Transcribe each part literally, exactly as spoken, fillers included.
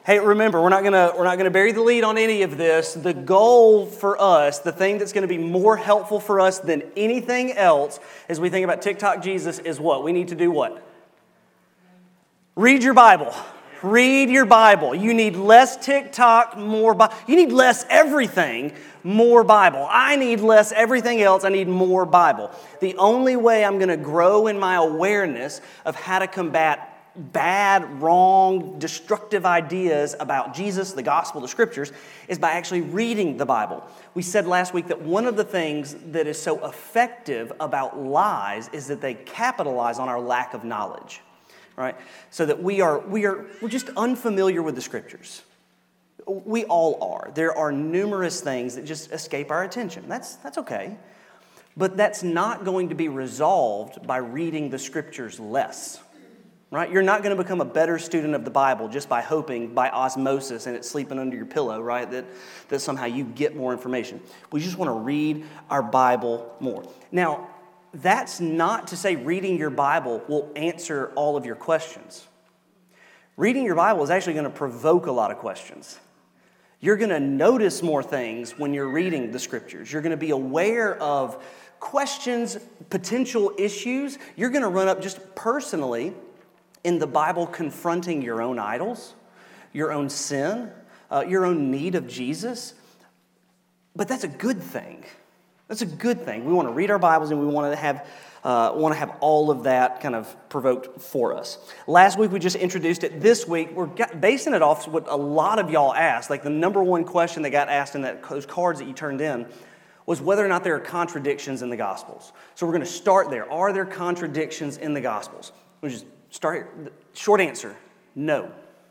Hey, remember, we're not gonna we're not gonna bury the lead on any of this. The goal for us, the thing that's going to be more helpful for us than anything else, as we think about TikTok Jesus, is what we need to do. What? Read your Bible. Read your Bible. You need less TikTok, more Bible. You need less everything, more Bible. I need less everything else. I need more Bible. The only way I'm going to grow in my awareness of how to combat bad, wrong, destructive ideas about Jesus, the gospel, the scriptures, is by actually reading the Bible. We said last week that one of the things that is so effective about lies is that they capitalize on our lack of knowledge. Right? So that we are, we are, we're just unfamiliar with the scriptures. We all are. There are numerous things that just escape our attention. That's, that's okay. But that's not going to be resolved by reading the scriptures less. Right? You're not going to become a better student of the Bible just by hoping by osmosis and it's sleeping under your pillow, right? That, that somehow you get more information. We just want to read our Bible more. Now, that's not to say reading your Bible will answer all of your questions. Reading your Bible is actually going to provoke a lot of questions. You're going to notice more things when you're reading the scriptures. You're going to be aware of questions, potential issues. You're going to run up just personally in the Bible confronting your own idols, your own sin, uh, your own need of Jesus. But that's a good thing. That's a good thing. We want to read our Bibles and we want to have uh, want to have all of that kind of provoked for us. Last week we just introduced it. This week we're basing it off what a lot of y'all asked. Like the number one question that got asked in that, those cards that you turned in was whether or not there are contradictions in the Gospels. So we're going to start there. Are there contradictions in the Gospels? We'll just start. Short answer, no.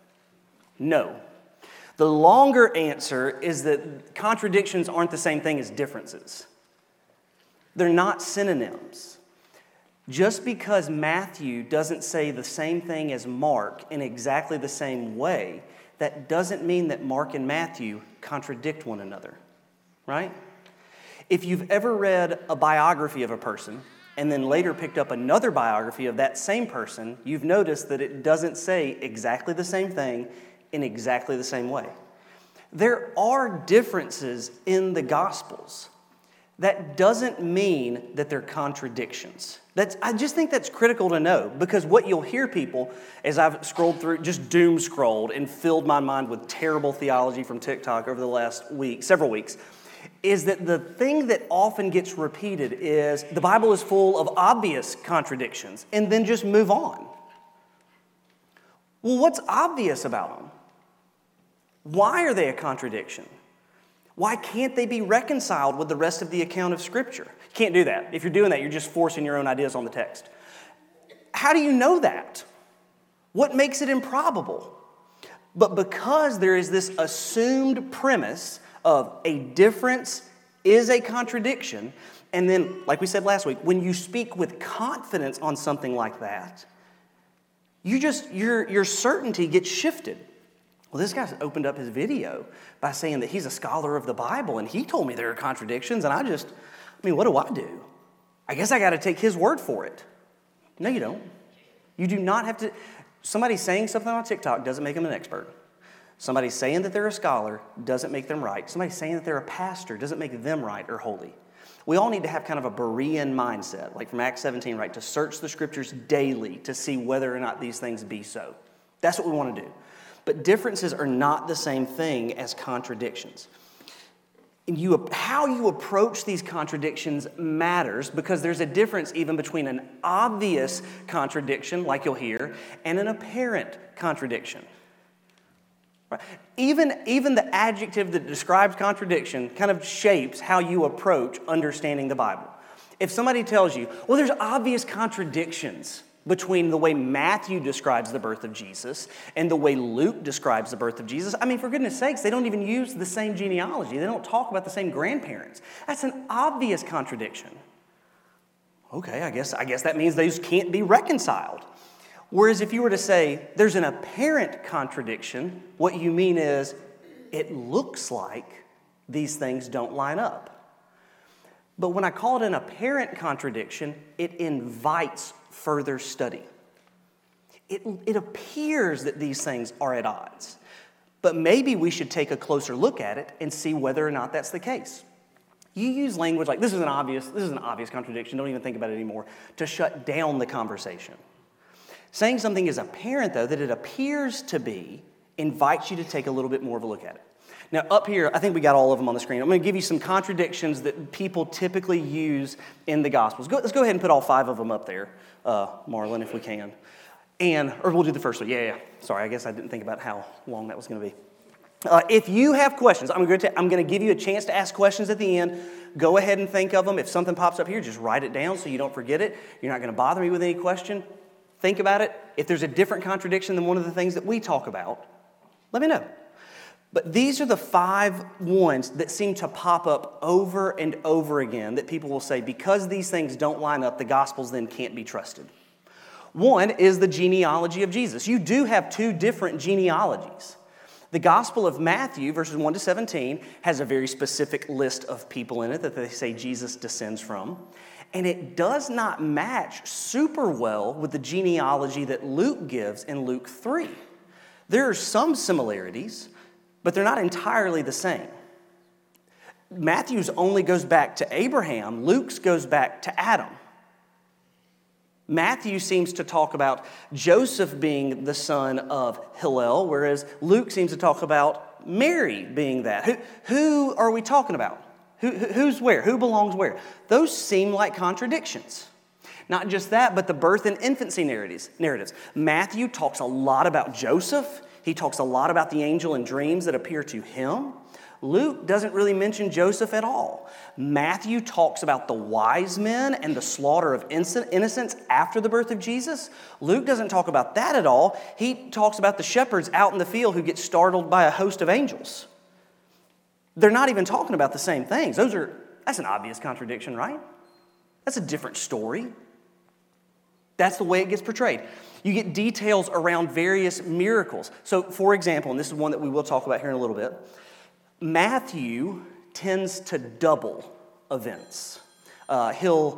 No. The longer answer is that contradictions aren't the same thing as differences. They're not synonyms. Just because Matthew doesn't say the same thing as Mark in exactly the same way, that doesn't mean that Mark and Matthew contradict one another, right? If you've ever read a biography of a person and then later picked up another biography of that same person, you've noticed that it doesn't say exactly the same thing in exactly the same way. There are differences in the Gospels. That doesn't mean that they're contradictions. That's, I just think that's critical to know, because what you'll hear people, as I've scrolled through, just doom scrolled and filled my mind with terrible theology from TikTok over the last week, several weeks, is that the thing that often gets repeated is the Bible is full of obvious contradictions, and then just move on. Well, what's obvious about them? Why are they a contradiction? Why can't they be reconciled with the rest of the account of Scripture? You can't do that. If you're doing that, you're just forcing your own ideas on the text. How do you know that? What makes it improbable? But because there is this assumed premise of a difference is a contradiction, and then, like we said last week, when you speak with confidence on something like that, you just your your certainty gets shifted. Well, this guy's opened up his video by saying that he's a scholar of the Bible, and he told me there are contradictions, and I just, I mean, what do I do? I guess I got to take his word for it. No, you don't. You do not have to. Somebody saying something on TikTok doesn't make them an expert. Somebody saying that they're a scholar doesn't make them right. Somebody saying that they're a pastor doesn't make them right or holy. We all need to have kind of a Berean mindset, like from Acts seventeen, right, to search the Scriptures daily to see whether or not these things be so. That's what we want to do. But differences are not the same thing as contradictions. And you, how you approach these contradictions matters, because there's a difference even between an obvious contradiction, like you'll hear, and an apparent contradiction. Right? Even, even the adjective that describes contradiction kind of shapes how you approach understanding the Bible. If somebody tells you, well, there's obvious contradictions between the way Matthew describes the birth of Jesus and the way Luke describes the birth of Jesus. I mean, for goodness sakes, they don't even use the same genealogy. They don't talk about the same grandparents. That's an obvious contradiction. Okay, I guess, I guess that means those can't be reconciled. Whereas if you were to say there's an apparent contradiction, what you mean is it looks like these things don't line up. But when I call it an apparent contradiction, it invites further study. It, it appears that these things are at odds. but maybe we should take a closer look at it and see whether or not that's the case. You use language like, this is an obvious, this is an obvious contradiction, don't even think about it anymore, to shut down the conversation. Saying something is apparent, though, that it appears to be, invites you to take a little bit more of a look at it. Now, up here, I think we got all of them on the screen. I'm going to give you some contradictions that people typically use in the Gospels. Go, let's go ahead and put all five of them up there, uh, Marlon, if we can. And, or we'll do the first one. Yeah, yeah. Sorry, I guess I didn't think about how long that was going to be. Uh, if you have questions, I'm going, to, I'm going to give you a chance to ask questions at the end. Go ahead and think of them. If something pops up here, just write it down so you don't forget it. You're not going to bother me with any question. Think about it. If there's a different contradiction than one of the things that we talk about, let me know. But these are the five ones that seem to pop up over and over again that people will say, because these things don't line up, the Gospels then can't be trusted. One is the genealogy of Jesus. You do have two different genealogies. The Gospel of Matthew, verses one to seventeen, has a very specific list of people in it that they say Jesus descends from. And it does not match super well with the genealogy that Luke gives in Luke three. There are some similarities, but they're not entirely the same. Matthew's only goes back to Abraham. Luke's goes back to Adam. Matthew seems to talk about Joseph being the son of Hillel, whereas Luke seems to talk about Mary being that. Who, who are we talking about? Who, who's where? Who belongs where? Those seem like contradictions. Not just that, but the birth and infancy narratives. narratives. Matthew talks a lot about Joseph. He talks a lot about the angel in dreams that appear to him. Luke doesn't really mention Joseph at all. Matthew talks about the wise men and the slaughter of innocents after the birth of Jesus. Luke doesn't talk about that at all. He talks about the shepherds out in the field who get startled by a host of angels. They're not even talking about the same things. Those are, that's an obvious contradiction, right? That's a different story. That's the way it gets portrayed. You get details around various miracles. So, for example, and this is one that we will talk about here in a little bit, Matthew tends to double events. Uh, he'll,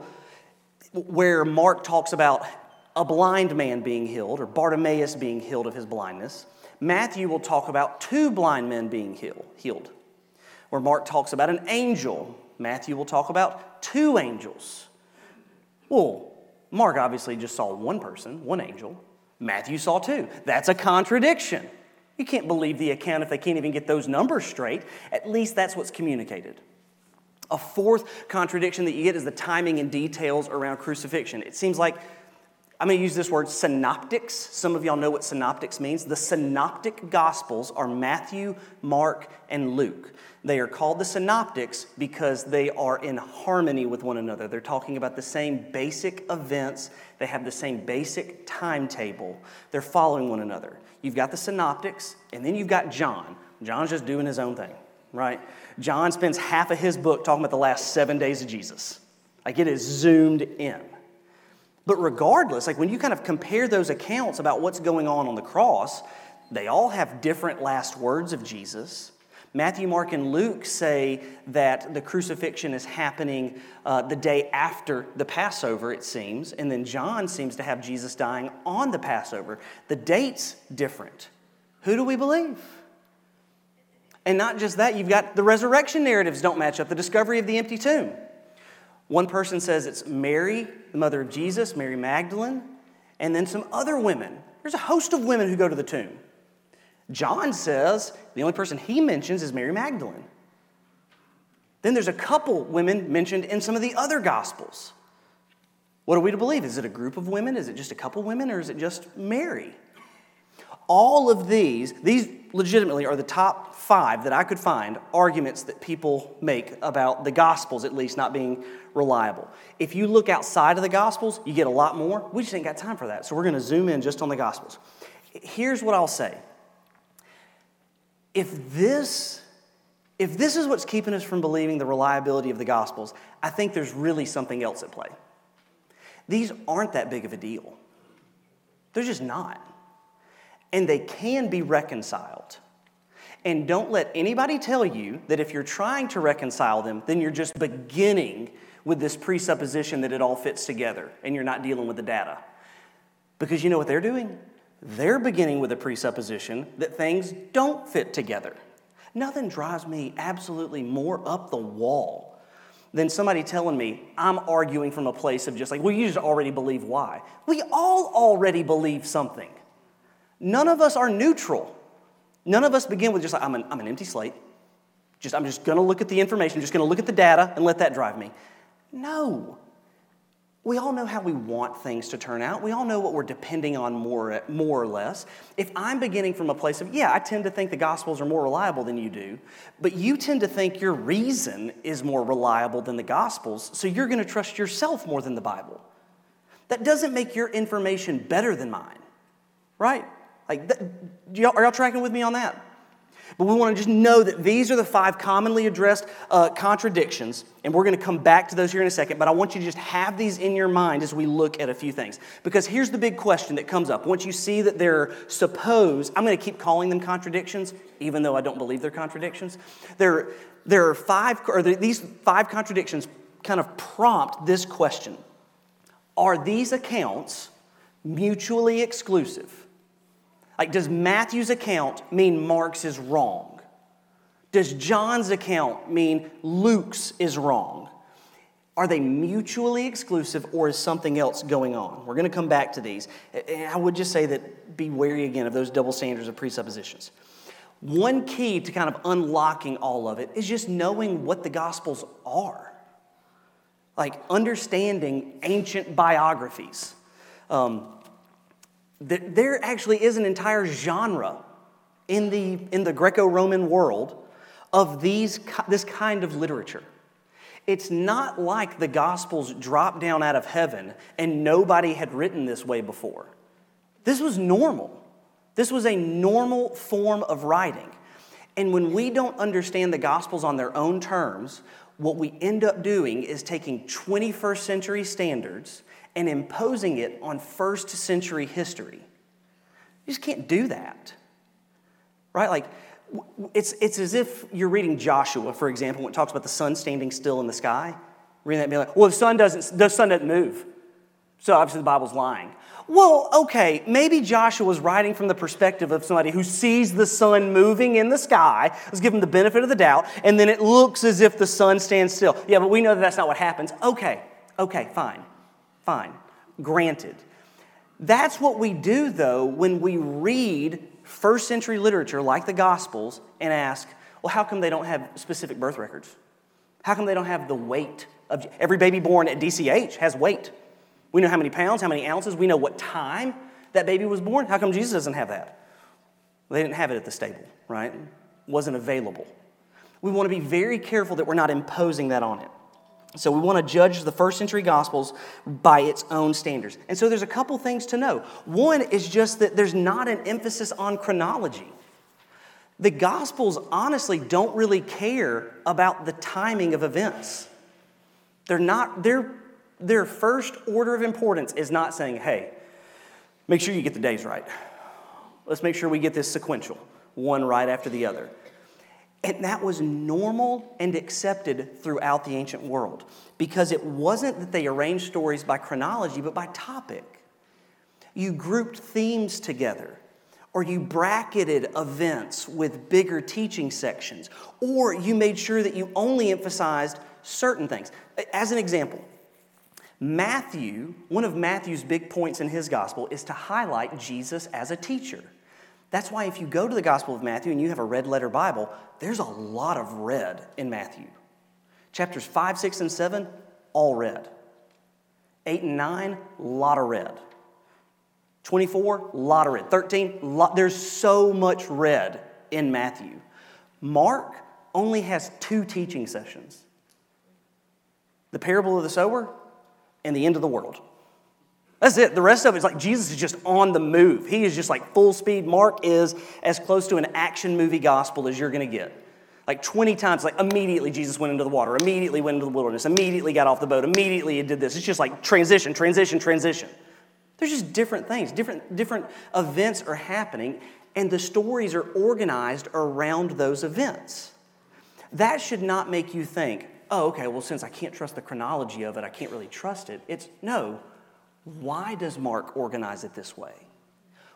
where Mark talks about a blind man being healed, or Bartimaeus being healed of his blindness, Matthew will talk about two blind men being healed. healed. Where Mark talks about an angel, Matthew will talk about two angels. Well, Mark obviously just saw one person, one angel. Matthew saw two. That's a contradiction. You can't believe the account if they can't even get those numbers straight. At least that's what's communicated. A fourth contradiction that you get is the timing and details around crucifixion. It seems like, I'm going to use this word synoptics. Some of y'all know what synoptics means. The synoptic gospels are Matthew, Mark, and Luke. They are called the synoptics because they are in harmony with one another. They're talking about the same basic events. They have the same basic timetable. They're following one another. You've got the synoptics, and then you've got John. John's just doing his own thing, right? John spends half of his book talking about the last seven days of Jesus. Like, it is zoomed in. But regardless, like when you kind of compare those accounts about what's going on on the cross, they all have different last words of Jesus. Matthew, Mark, and Luke say that the crucifixion is happening uh, the day after the Passover, it seems. And then John seems to have Jesus dying on the Passover. The date's different. Who do we believe? And not just that, you've got the resurrection narratives don't match up. The discovery of the empty tomb. One person says it's Mary, the mother of Jesus, Mary Magdalene, and then some other women. There's a host of women who go to the tomb. John says the only person he mentions is Mary Magdalene. Then there's a couple women mentioned in some of the other Gospels. What are we to believe? Is it a group of women? Is it just a couple women? Or is it just Mary? All of these, these legitimately are the top five that I could find arguments that people make about the Gospels, at least, not being reliable. If you look outside of the Gospels, you get a lot more. We just ain't got time for that. So we're going to zoom in just on the Gospels. Here's what I'll say. If this, if this is what's keeping us from believing the reliability of the Gospels, I think there's really something else at play. These aren't that big of a deal. They're just not. And they can be reconciled. And don't let anybody tell you that if you're trying to reconcile them, then you're just beginning with this presupposition that it all fits together and you're not dealing with the data. Because you know what they're doing? They're beginning with a presupposition that things don't fit together. Nothing drives me absolutely more up the wall than somebody telling me I'm arguing from a place of just like, well, you just already believe why. We all already believe something. None of us are neutral. None of us begin with just like, I'm an, I'm an empty slate. Just, I'm just going to look at the information, just going to look at the data and let that drive me. No. We all know how we want things to turn out. We all know what we're depending on more, more or less. If I'm beginning from a place of, yeah, I tend to think the Gospels are more reliable than you do, but you tend to think your reason is more reliable than the Gospels, so you're going to trust yourself more than the Bible. That doesn't make your information better than mine, right? Like, that, are y'all tracking with me on that? But we want to just know that these are the five commonly addressed uh, contradictions, and we're going to come back to those here in a second, but I want you to just have these in your mind as we look at a few things. Because here's the big question that comes up. Once you see that they're supposed, I'm going to keep calling them contradictions, even though I don't believe they're contradictions. There, there are five, or these five contradictions kind of prompt this question. Are these accounts mutually exclusive? Like, does Matthew's account mean Mark's is wrong? Does John's account mean Luke's is wrong? Are they mutually exclusive, or is something else going on? We're going to come back to these. And I would just say that be wary again of those double standards of presuppositions. One key to kind of unlocking all of it is just knowing what the Gospels are. Like understanding ancient biographies. Um, There actually is an entire genre in the, in the Greco-Roman world of these, this kind of literature. It's not like the Gospels dropped down out of heaven and nobody had written this way before. This was normal. This was a normal form of writing. And when we don't understand the Gospels on their own terms, what we end up doing is taking twenty-first century standards and imposing it on first century history. You just can't do that, right? Like, it's, it's as if you're reading Joshua, for example, when it talks about the sun standing still in the sky. Reading that and be like, well, the sun doesn't, the sun doesn't move. So obviously the Bible's lying. Well, okay, maybe Joshua was writing from the perspective of somebody who sees the sun moving in the sky. Let's give him the benefit of the doubt, and then it looks as if the sun stands still. Yeah, but we know that that's not what happens. Okay, okay, fine. Fine, granted. That's what we do, though, when we read first century literature like the Gospels and ask, well, how come they don't have specific birth records? How come they don't have the weight of... Every baby born at D C H has weight. We know how many pounds, how many ounces. We know what time that baby was born. How come Jesus doesn't have that? Well, they didn't have it at the stable, right? It wasn't available. We want to be very careful that we're not imposing that on it. So we want to judge the first century Gospels by its own standards. And so there's a couple things to know. One is just that there's not an emphasis on chronology. The Gospels honestly don't really care about the timing of events. They're not, their, their first order of importance is not saying, hey, make sure you get the days right. Let's make sure we get this sequential, one right after the other. And that was normal and accepted throughout the ancient world because it wasn't that they arranged stories by chronology, but by topic. You grouped themes together, or you bracketed events with bigger teaching sections, or you made sure that you only emphasized certain things. As an example, Matthew, one of Matthew's big points in his gospel is to highlight Jesus as a teacher. That's why if you go to the Gospel of Matthew and you have a red letter Bible, there's a lot of red in Matthew. Chapters five, six, and seven, all red. eight and nine, lot of red. twenty-four, lot of red. thirteen, lot, there's so much red in Matthew. Mark only has two teaching sessions. The parable of the sower and the end of the world. That's it. The rest of it is like Jesus is just on the move. He is just like full speed. Mark is as close to an action movie gospel as you're going to get. Like twenty times, like immediately Jesus went into the water, immediately went into the wilderness, immediately got off the boat, immediately he did this. It's just like transition, transition, transition. There's just different things. Different, different events are happening, and the stories are organized around those events. That should not make you think, oh, okay, well, since I can't trust the chronology of it, I can't really trust it. It's, no. Why does Mark organize it this way?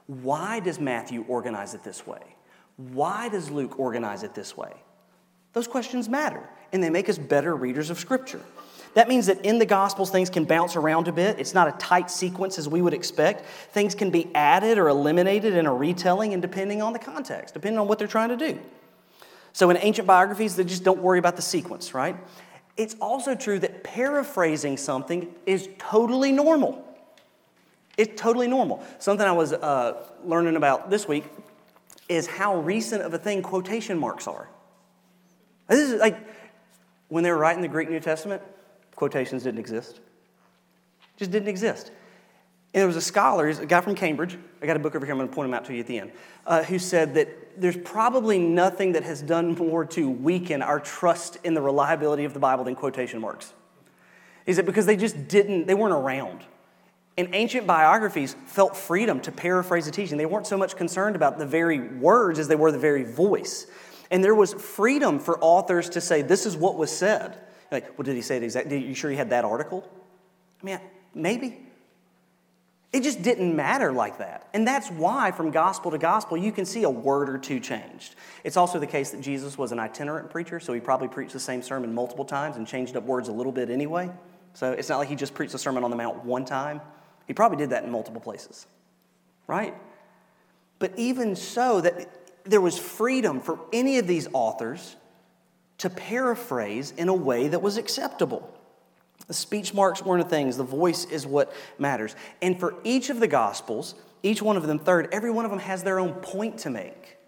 Why does Matthew organize it this way? Why does Luke organize it this way? Those questions matter, and they make us better readers of Scripture. That means that in the Gospels, things can bounce around a bit. It's not a tight sequence as we would expect. Things can be added or eliminated in a retelling, and depending on the context, depending on what they're trying to do. So in ancient biographies, they just don't worry about the sequence, right? It's also true that paraphrasing something is totally normal. It's totally normal. Something I was uh, learning about this week is how recent of a thing quotation marks are. This is like when they were writing the Greek New Testament, quotations didn't exist. Just didn't exist. And there was a scholar, he's a guy from Cambridge, I got a book over here, I'm going to point him out to you at the end, uh, who said that there's probably nothing that has done more to weaken our trust in the reliability of the Bible than quotation marks. He said because they just didn't, they weren't around. And ancient biographies felt freedom to paraphrase the teaching. They weren't so much concerned about the very words as they were the very voice. And there was freedom for authors to say, this is what was said. Like, well, did he say it exactly? Are you sure he had that article? I mean, maybe. It just didn't matter like that. And that's why from gospel to gospel, you can see a word or two changed. It's also the case that Jesus was an itinerant preacher, so he probably preached the same sermon multiple times and changed up words a little bit anyway. So it's not like he just preached the Sermon on the Mount one time. He probably did that in multiple places, right? But even so, that there was freedom for any of these authors to paraphrase in a way that was acceptable. The speech marks weren't a thing. The voice is what matters. And for each of the Gospels, each one of them, third, every one of them has their own point to make.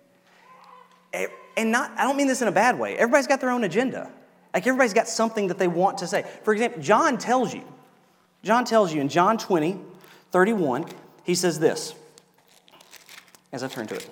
And not, I don't mean this in a bad way. Everybody's got their own agenda. Like everybody's got something that they want to say. For example, John tells you, John tells you in John twenty, thirty-one, he says this, as I turn to it.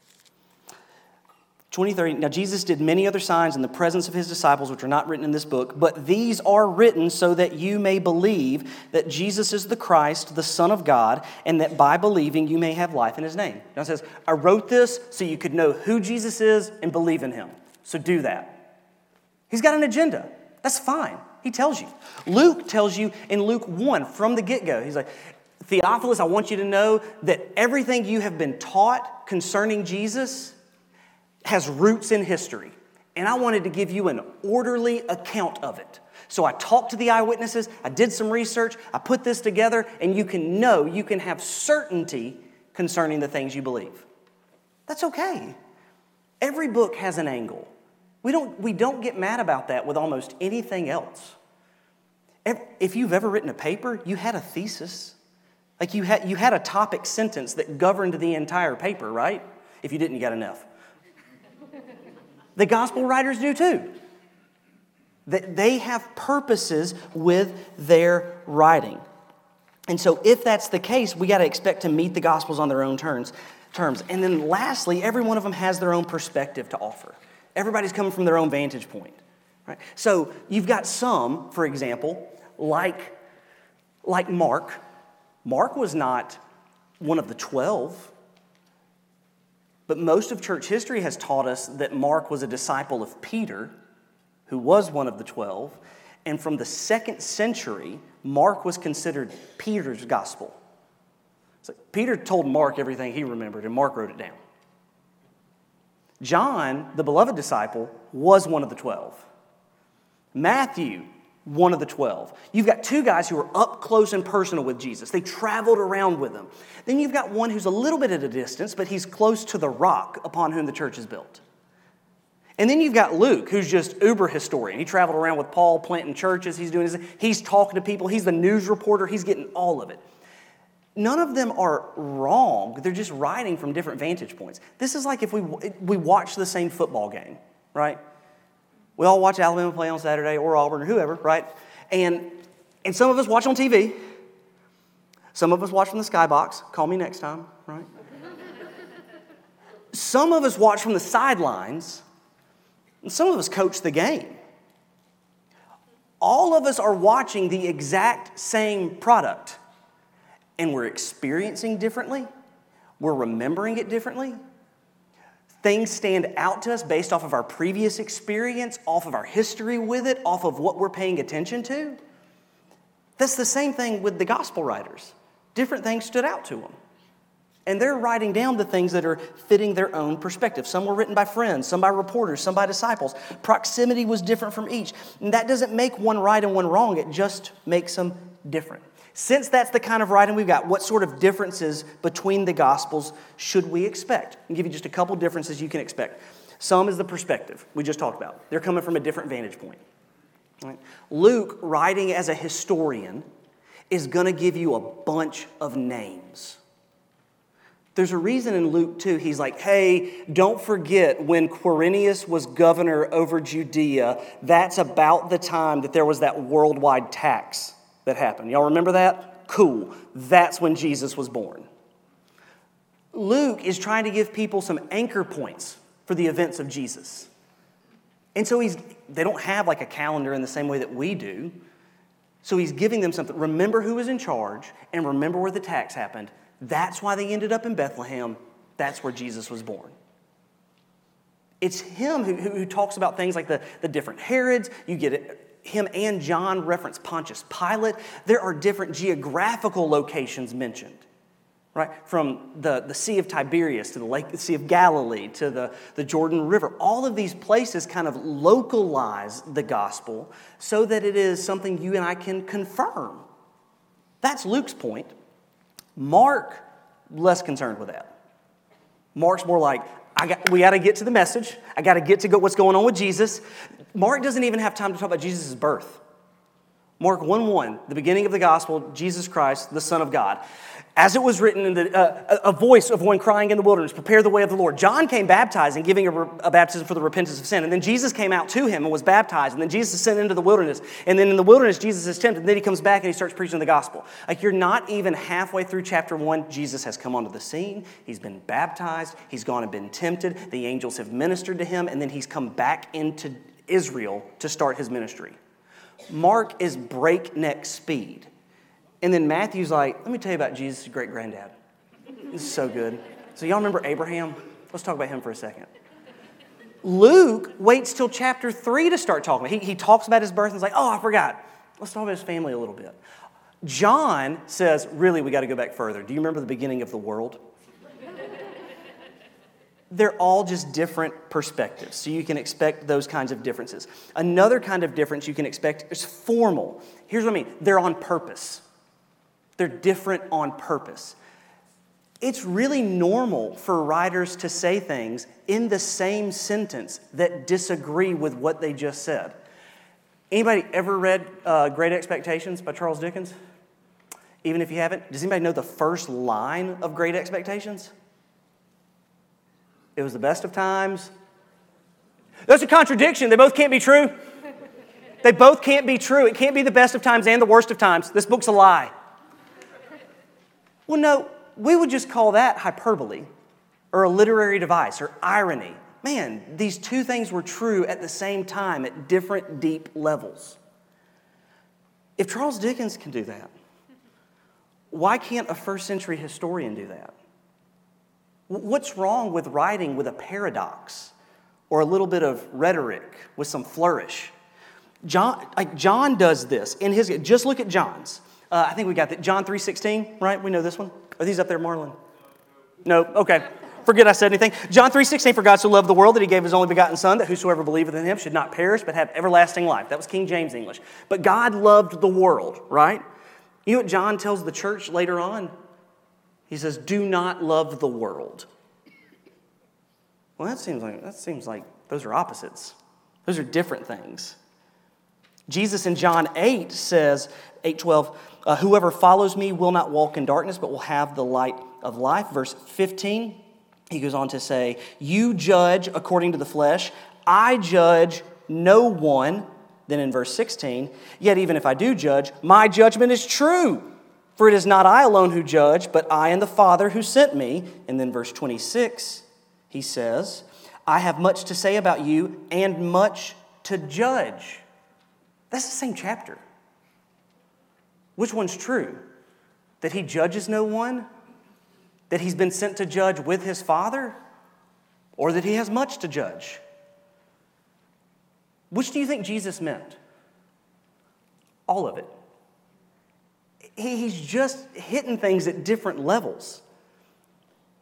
twenty, thirty, now Jesus did many other signs in the presence of his disciples, which are not written in this book, but these are written so that you may believe that Jesus is the Christ, the Son of God, and that by believing you may have life in his name. John says, I wrote this so you could know who Jesus is and believe in him. So do that. He's got an agenda. That's fine. He tells you. Luke tells you in Luke one from the get-go. He's like, Theophilus, I want you to know that everything you have been taught concerning Jesus has roots in history. And I wanted to give you an orderly account of it. So I talked to the eyewitnesses, I did some research, I put this together, and you can know, you can have certainty concerning the things you believe. That's okay. Every book has an angle. We don't, we don't get mad about that with almost anything else. If you've ever written a paper, you had a thesis. Like you had, you had a topic sentence that governed the entire paper, right? If you didn't, you got an F. The gospel writers do too. They have purposes with their writing. And so if that's the case, we got to expect to meet the gospels on their own terms. terms. And then lastly, every one of them has their own perspective to offer. Everybody's coming from their own vantage point. Right? So you've got some, for example, like, like Mark. Mark was not one of the twelve. But most of church history has taught us that Mark was a disciple of Peter, who was one of the twelve. And from the second century, Mark was considered Peter's gospel. So Peter told Mark everything he remembered, and Mark wrote it down. John, the beloved disciple, was one of the twelve. Matthew, one of the twelve. You've got two guys who are up close and personal with Jesus. They traveled around with him. Then you've got one who's a little bit at a distance, but he's close to the rock upon whom the church is built. And then you've got Luke, who's just uber historian. He traveled around with Paul, planting churches. He's doing his, he's talking to people. He's the news reporter. He's getting all of it. None of them are wrong. They're just writing from different vantage points. This is like if we we watch the same football game, right? We all watch Alabama play on Saturday, or Auburn, or whoever, right? And and some of us watch on T V. Some of us watch from the skybox. Call me next time, right? Some of us watch from the sidelines, and some of us coach the game. All of us are watching the exact same product, and we're experiencing differently. We're remembering it differently. Things stand out to us based off of our previous experience, off of our history with it, off of what we're paying attention to. That's the same thing with the gospel writers. Different things stood out to them. and they're writing down the things that are fitting their own perspective. Some were written by friends, some by reporters, some by disciples. Proximity was different from each. And that doesn't make one right and one wrong. It just makes them different. Since that's the kind of writing we've got, what sort of differences between the Gospels should we expect? I'll give you just a couple differences you can expect. Some is the perspective we just talked about. They're coming from a different vantage point. Right? Luke, writing as a historian, is going to give you a bunch of names. There's a reason in Luke two, he's like, hey, don't forget when Quirinius was governor over Judea, that's about the time that there was that worldwide tax that happened. Y'all remember that? Cool. That's when Jesus was born. Luke is trying to give people some anchor points for the events of Jesus. And so he's they don't have like a calendar in the same way that we do. So he's giving them something. Remember who was in charge and remember where the tax happened. That's why they ended up in Bethlehem. That's where Jesus was born. It's him who, who, who talks about things like the, the different Herods. You get it. Him and John reference Pontius Pilate. There are different geographical locations mentioned, right? From the, the Sea of Tiberias to the Lake, the Sea of Galilee to the, the Jordan River. All of these places kind of localize the gospel so that it is something you and I can confirm. That's Luke's point. Mark, less concerned with that. Mark's more like, I got, we got to get to the message. I got to get to go, what's going on with Jesus. Mark doesn't even have time to talk about Jesus' birth. Mark one one, the beginning of the gospel, Jesus Christ, the Son of God. As it was written in the, uh, a voice of one crying in the wilderness, prepare the way of the Lord. John came baptizing, giving a, a baptism for the repentance of sin. And then Jesus came out to him and was baptized. And then Jesus is sent into the wilderness. And then in the wilderness, Jesus is tempted. And then he comes back and he starts preaching the gospel. Like you're not even halfway through chapter one. Jesus has come onto the scene. He's been baptized. He's gone and been tempted. The angels have ministered to him. And then he's come back into Israel to start his ministry. Mark is breakneck speed. And then Matthew's like, let me tell you about Jesus' great-granddad. This is so good. So y'all remember Abraham? Let's talk about him for a second. Luke waits till chapter three to start talking. He, he talks about his birth and is like, oh, I forgot. Let's talk about his family a little bit. John says, really, we got to go back further. Do you remember the beginning of the world? They're all just different perspectives, so you can expect those kinds of differences. Another kind of difference you can expect is formal. Here's what I mean. They're on purpose. They're different on purpose. It's really normal for writers to say things in the same sentence that disagree with what they just said. Anybody ever read uh, Great Expectations by Charles Dickens? Even if you haven't, does anybody know the first line of Great Expectations? It was the best of times. That's a contradiction. They both can't be true. They both can't be true. It can't be the best of times and the worst of times. This book's a lie. Well, no, we would just call that hyperbole or a literary device or irony. Man, these two things were true at the same time at different deep levels. If Charles Dickens can do that, why can't a first century historian do that? What's wrong with writing with a paradox or a little bit of rhetoric with some flourish? John, like John does this in his. Just look at John's. Uh, I think we got that. John three sixteen, right? We know this one. Are these up there, Marlon? No. Okay. Forget I said anything. John three sixteen. For God so loved the world that He gave His only begotten Son, that whosoever believeth in Him should not perish but have everlasting life. That was King James English. But God loved the world, right? You know what John tells the church later on? He says, "Do not love the world." Well, that seems like that seems like those are opposites. Those are different things. Jesus in John eight says, eight twelve, uh, whoever follows me will not walk in darkness, but will have the light of life. Verse fifteen, he goes on to say, you judge according to the flesh. I judge no one. Then in verse sixteen, yet even if I do judge, my judgment is true. For it is not I alone who judge, but I and the Father who sent me. And then verse twenty-six, he says, I have much to say about you and much to judge. That's the same chapter. Which one's true? That he judges no one? That he's been sent to judge with his Father? Or that he has much to judge? Which do you think Jesus meant? All of it. He's just hitting things at different levels.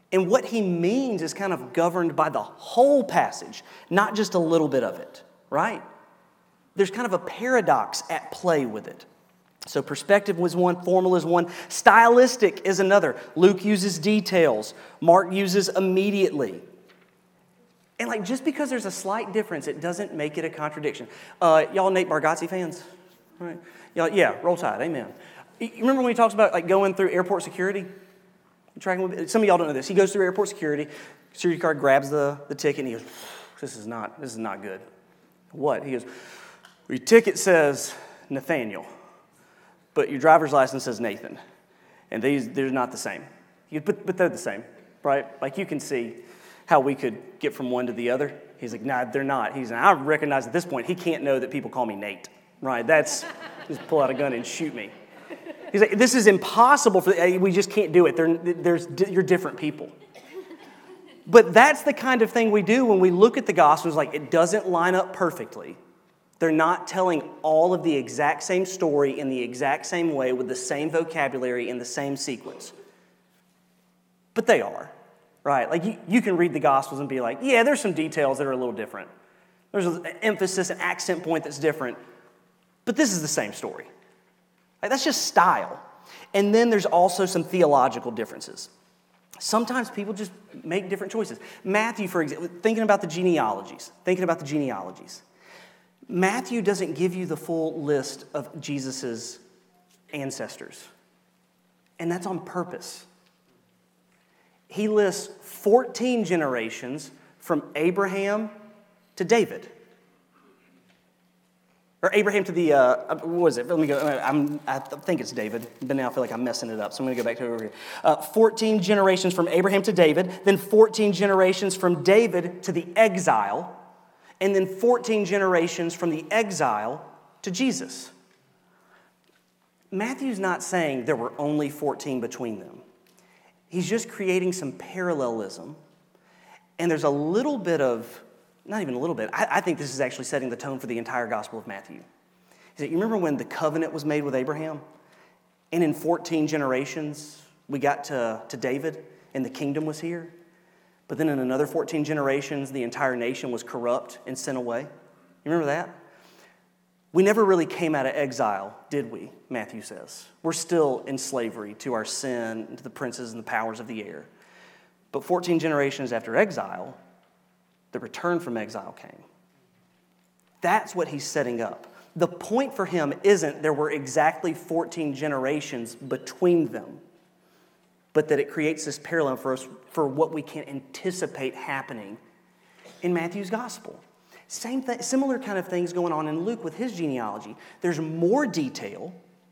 And what he means is kind of governed by the whole passage, not just a little bit of it, right? There's kind of a paradox at play with it. So perspective was one, formal is one, stylistic is another. Luke uses details, Mark uses immediately. And like just because there's a slight difference, it doesn't make it a contradiction. Uh, y'all Nate Bargatze fans? Right? Y'all, yeah, roll tide, amen. You remember when he talks about like going through airport security? Tracking, some of y'all don't know this. He goes through airport security, security guard grabs the, the ticket, and he goes, this is not, this is not good. What? He goes, your ticket says Nathaniel, but your driver's license says Nathan. And these, they're not the same. You, but, but they're the same, right? Like you can see how we could get from one to the other. He's like, nah, they're not. He's like, I recognize at this point, he can't know that people call me Nate, right? That's, just pull out a gun and shoot me. He's like, this is impossible. For we just can't do it. They're, there's, you're different people. But that's the kind of thing we do when we look at the Gospels. Like it doesn't line up perfectly. They're not telling all of the exact same story in the exact same way with the same vocabulary in the same sequence. But they are, right? Like you, you can read the Gospels and be like, yeah, there's some details that are a little different. There's an emphasis, an accent point that's different. But this is the same story. Like, that's just style. And then there's also some theological differences. Sometimes people just make different choices. Matthew, for example, thinking about the genealogies, thinking about the genealogies. Matthew doesn't give you the full list of Jesus' ancestors. And that's on purpose. He lists fourteen generations from Abraham to David. Or Abraham to the, uh, what was it? Let me go, I'm, I think it's David, but now I feel like I'm messing it up, so I'm going to go back to it over here. Uh, fourteen generations from Abraham to David, then fourteen generations from David to the exile, and then fourteen generations from the exile to Jesus. Matthew's not saying there were only fourteen between them. He's just creating some parallelism, and there's a little bit of, not even a little bit, I, I think this is actually setting the tone for the entire Gospel of Matthew. Is that you remember when the covenant was made with Abraham? And in fourteen generations, we got to, to David, and the kingdom was here. But then in another fourteen generations, the entire nation was corrupt and sent away. You remember that? We never really came out of exile, did we? Matthew says. We're still in slavery to our sin, and to the princes and the powers of the air. But fourteen generations after exile, the return from exile came. That's what he's setting up. The point for him isn't there were exactly fourteen generations between them, but that it creates this parallel for us for what we can anticipate happening in Matthew's gospel. Same thing, similar kind of things going on in Luke with his genealogy. There's more detail,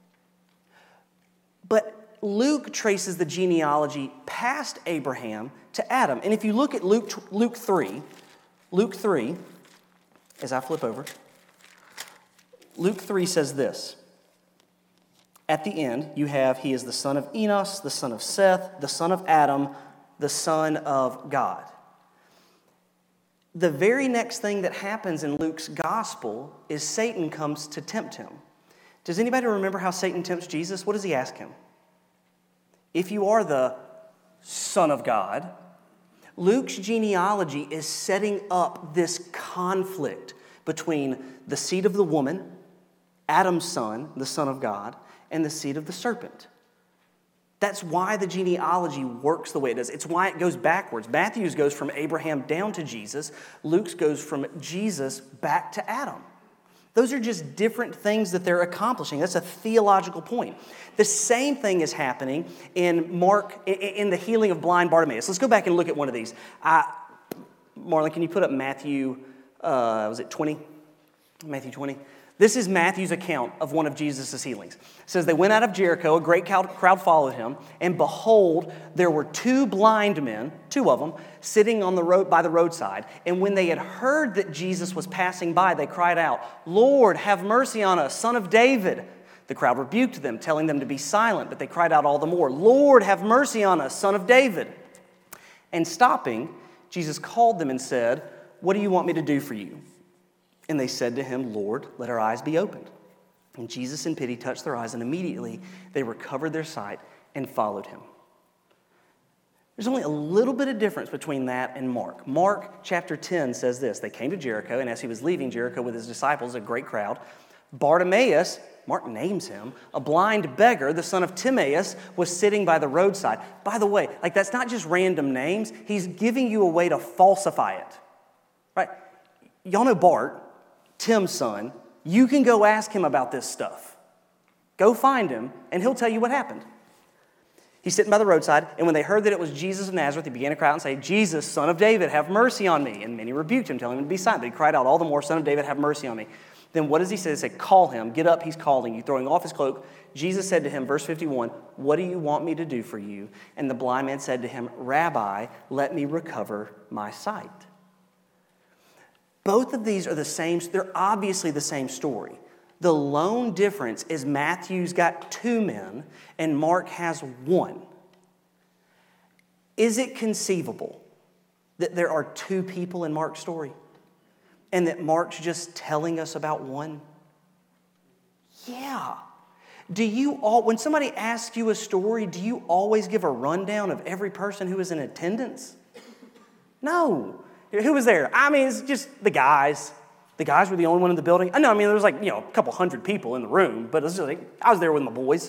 but Luke traces the genealogy past Abraham to Adam. And if you look at Luke, Luke three, Luke three, as I flip over, Luke three says this. At the end, you have, he is the son of Enos, the son of Seth, the son of Adam, the son of God. The very next thing that happens in Luke's gospel is Satan comes to tempt him. Does anybody remember how Satan tempts Jesus? What does he ask him? If you are the Son of God, Luke's genealogy is setting up this conflict between the seed of the woman, Adam's son, the Son of God, and the seed of the serpent. That's why the genealogy works the way it does. It's why it goes backwards. Matthew's goes from Abraham down to Jesus. Luke's goes from Jesus back to Adam. Those are just different things that they're accomplishing. That's a theological point. The same thing is happening in Mark, in the healing of blind Bartimaeus. Let's go back and look at one of these. I, Marlon, can you put up Matthew, uh, was it twenty? Matthew twenty. This is Matthew's account of one of Jesus' healings. It says, they went out of Jericho, a great crowd followed him, and behold, there were two blind men, two of them, sitting on the road by the roadside. And when they had heard that Jesus was passing by, they cried out, Lord, have mercy on us, Son of David. The crowd rebuked them, telling them to be silent, but they cried out all the more, Lord, have mercy on us, Son of David. And stopping, Jesus called them and said, what do you want me to do for you? And they said to him, Lord, let our eyes be opened. And Jesus in pity touched their eyes, and immediately they recovered their sight and followed him. There's only a little bit of difference between that and Mark. Mark chapter ten says this. They came to Jericho, and as he was leaving Jericho with his disciples, a great crowd, Bartimaeus, Mark names him, a blind beggar, the son of Timaeus, was sitting by the roadside. By the way, like that's not just random names. He's giving you a way to falsify it. Right? Y'all know Bart, Tim's son. You can go ask him about this stuff. Go find him, and he'll tell you what happened. He's sitting by the roadside, and when they heard that it was Jesus of Nazareth, he began to cry out and say, Jesus, son of David, have mercy on me. And many rebuked him, telling him to be silent. But he cried out all the more, Son of David, have mercy on me. Then what does he say? He said, call him, get up, he's calling you. Throwing off his cloak, Jesus said to him, verse fifty-one, what do you want me to do for you? And the blind man said to him, Rabbi, let me recover my sight. Both of these are the same, they're obviously the same story. The lone difference is Matthew's got two men and Mark has one. Is it conceivable that there are two people in Mark's story and that Mark's just telling us about one? Yeah. Do you all, when somebody asks you a story, do you always give a rundown of every person who is in attendance? No. Who was there? I mean, it's just the guys. The guys were the only one in the building. I know, I mean, there was like, you know, a couple hundred people in the room, but it was just like, I was there with my boys.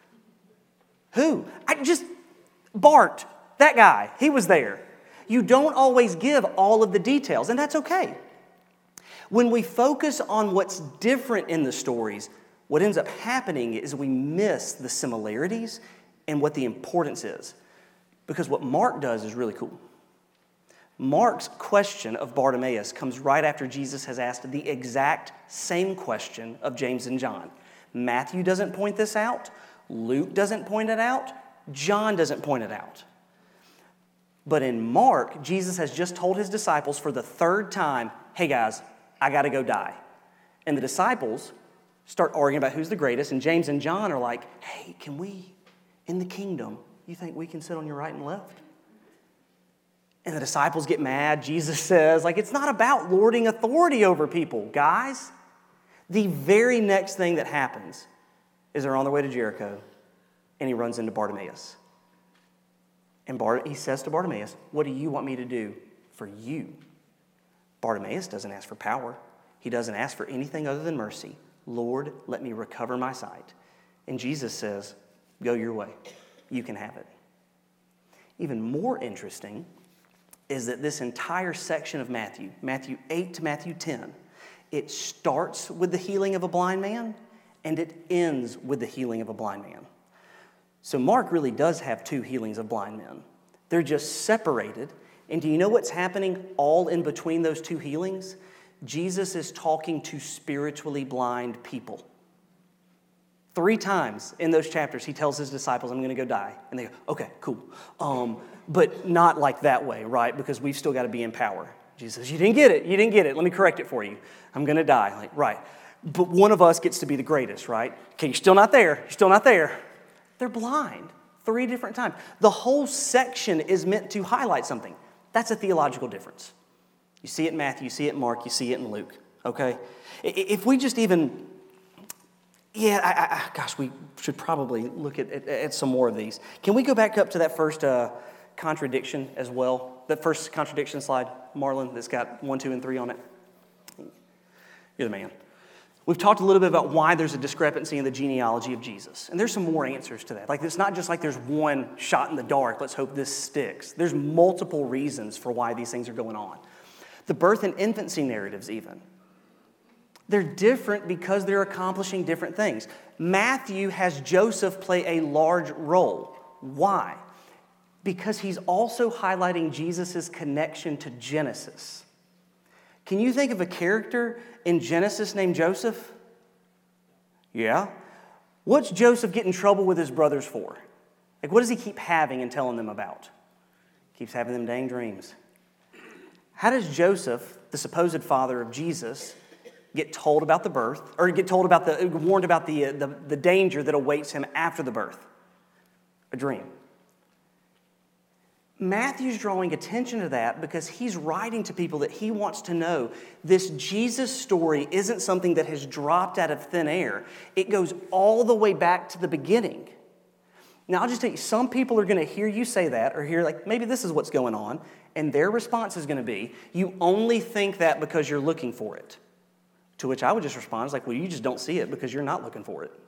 Who? I just, Bart, that guy, he was there. You don't always give all of the details, and that's okay. When we focus on what's different in the stories, what ends up happening is we miss the similarities and what the importance is. Because what Mark does is really cool. Mark's question of Bartimaeus comes right after Jesus has asked the exact same question of James and John. Matthew doesn't point this out. Luke doesn't point it out. John doesn't point it out. But in Mark, Jesus has just told his disciples for the third time, hey guys, I got to go die. And the disciples start arguing about who's the greatest. And James and John are like, hey, can we, in the kingdom, you think we can sit on your right and left? And the disciples get mad. Jesus says, like, it's not about lording authority over people, guys. The very next thing that happens is they're on their way to Jericho, and he runs into Bartimaeus. And Bart, he says to Bartimaeus, what do you want me to do for you? Bartimaeus doesn't ask for power. He doesn't ask for anything other than mercy. Lord, let me recover my sight. And Jesus says, go your way. You can have it. Even more interesting is that this entire section of Matthew, Matthew eight to Matthew ten, it starts with the healing of a blind man and it ends with the healing of a blind man. So Mark really does have two healings of blind men. They're just separated. And do you know what's happening all in between those two healings? Jesus is talking to spiritually blind people. Three times in those chapters, he tells his disciples, I'm going to go die. And they go, okay, cool. Um, but not like that way, right? Because we've still got to be in power. Jesus says, you didn't get it. You didn't get it. Let me correct it for you. I'm going to die. Like, right. But one of us gets to be the greatest, right? Okay, you're still not there. You're still not there. They're blind three different times. The whole section is meant to highlight something. That's a theological difference. You see it in Matthew, you see it in Mark, you see it in Luke, okay? If we just even, yeah, I, I, gosh, we should probably look at, at, at some more of these. Can we go back up to that first uh, contradiction as well? That first contradiction slide, Marlon, that's got one, two, and three on it. You're the man. We've talked a little bit about why there's a discrepancy in the genealogy of Jesus. And there's some more answers to that. Like, it's not just like there's one shot in the dark, let's hope this sticks. There's multiple reasons for why these things are going on. The birth and infancy narratives even. They're different because they're accomplishing different things. Matthew has Joseph play a large role. Why? Because he's also highlighting Jesus' connection to Genesis. Can you think of a character in Genesis named Joseph? Yeah. What's Joseph get in trouble with his brothers for? Like, what does he keep having and telling them about? Keeps having them dang dreams. How does Joseph, the supposed father of Jesus, get told about the birth, or get told about the, warned about the, the, the danger that awaits him after the birth? A dream. Matthew's drawing attention to that because he's writing to people that he wants to know this Jesus story isn't something that has dropped out of thin air. It goes all the way back to the beginning. Now, I'll just tell you, some people are going to hear you say that or hear, like, maybe this is what's going on, and their response is going to be, you only think that because you're looking for it. To which I would just respond, it's like, well, you just don't see it because you're not looking for it.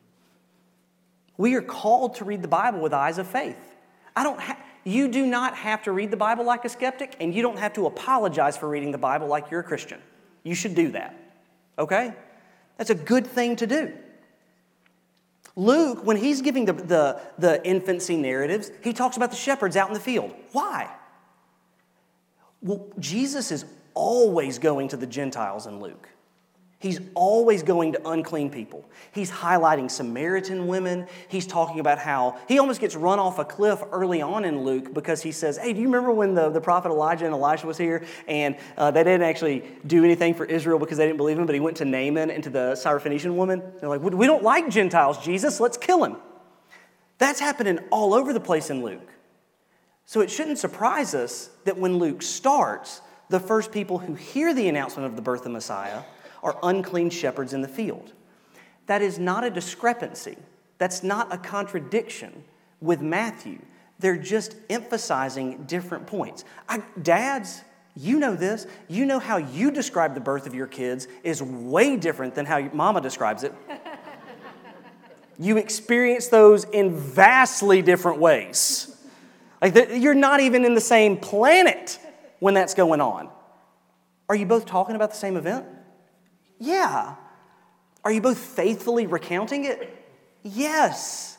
We are called to read the Bible with eyes of faith. I don't ha- you do not have to read the Bible like a skeptic, and you don't have to apologize for reading the Bible like you're a Christian. You should do that, okay? That's a good thing to do. Luke, when he's giving the, the, the infancy narratives, he talks about the shepherds out in the field. Why? Well, Jesus is always going to the Gentiles in Luke. He's always going to unclean people. He's highlighting Samaritan women. He's talking about how he almost gets run off a cliff early on in Luke because he says, hey, do you remember when the, the prophet Elijah and Elisha was here and uh, they didn't actually do anything for Israel because they didn't believe him, but he went to Naaman and to the Syrophoenician woman. They're like, we don't like Gentiles, Jesus. Let's kill him. That's happening all over the place in Luke. So it shouldn't surprise us that when Luke starts, the first people who hear the announcement of the birth of Messiah are unclean shepherds in the field. That is not a discrepancy. That's not a contradiction with Matthew. They're just emphasizing different points. I, dads, you know this. You know how you describe the birth of your kids is way different than how your mama describes it. You experience those in vastly different ways. Like the, you're not even in the same planet when that's going on. Are you both talking about the same event? Yeah. Are you both faithfully recounting it? Yes.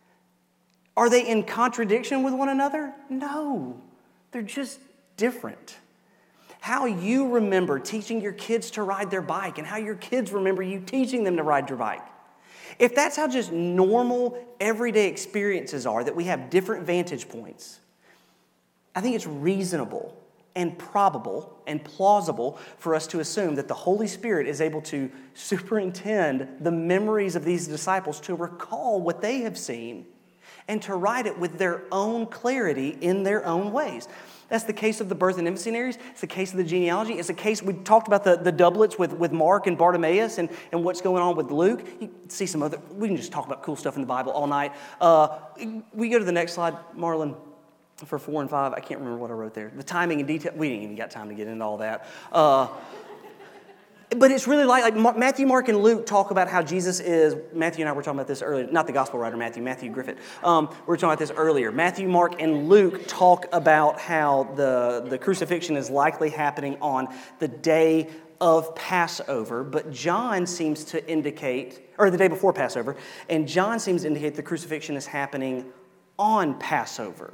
Are they in contradiction with one another? No. They're just different. How you remember teaching your kids to ride their bike and how your kids remember you teaching them to ride your bike. If that's how just normal, everyday experiences are, that we have different vantage points, I think it's reasonable and probable and plausible for us to assume that the Holy Spirit is able to superintend the memories of these disciples to recall what they have seen and to write it with their own clarity in their own ways. That's the case of the birth and infancy narratives. It's the case of the genealogy. It's the case, we talked about the, the doublets with, with Mark and Bartimaeus and, and what's going on with Luke. You see some other, we can just talk about cool stuff in the Bible all night. Uh, we go to the next slide, Marlon. For four and five, I can't remember what I wrote there. The timing and detail, we didn't even got time to get into all that. Uh, but it's really like, like Matthew, Mark, and Luke talk about how Jesus is, Matthew and I were talking about this earlier, not the gospel writer Matthew, Matthew Griffith. Um, we were talking about this earlier. Matthew, Mark, and Luke talk about how the, the crucifixion is likely happening on the day of Passover, but John seems to indicate, or the day before Passover, and John seems to indicate the crucifixion is happening on Passover.